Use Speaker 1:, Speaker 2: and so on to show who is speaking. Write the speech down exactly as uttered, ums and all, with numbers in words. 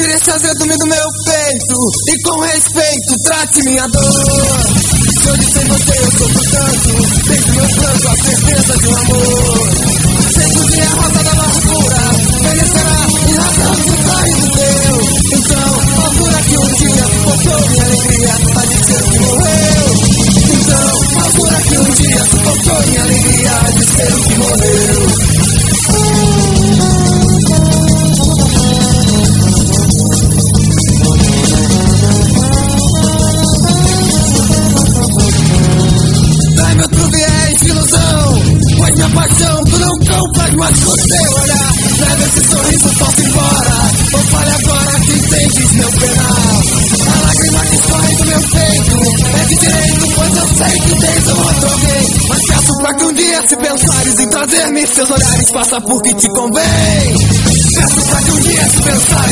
Speaker 1: tire esse azedume do meu peito e com respeito trate minha dor. Se hoje sem você eu sofro tanto, desde meu pranto a certeza de um amor. Sei que o dia a roda da amargura envelhecerá em razão do sorriso teu. Então, altura que um dia sufocou minha alegria, a dizer que morreu. Então, altura que um dia sufocou minha alegria, a dizer que morreu. Dá-me outro viés de ilusão, pois minha paixão tu não compras, mas você olhar. Leva esse sorriso falso embora, ou fale agora que entendes meu penal. A lágrima que escorre do meu peito é de direito, pois eu sei que tens um outro alguém. Mas peço pra que um dia se pensares em trazer-me seus olhares, faça por que te convém. Peço pra que um dia se pensares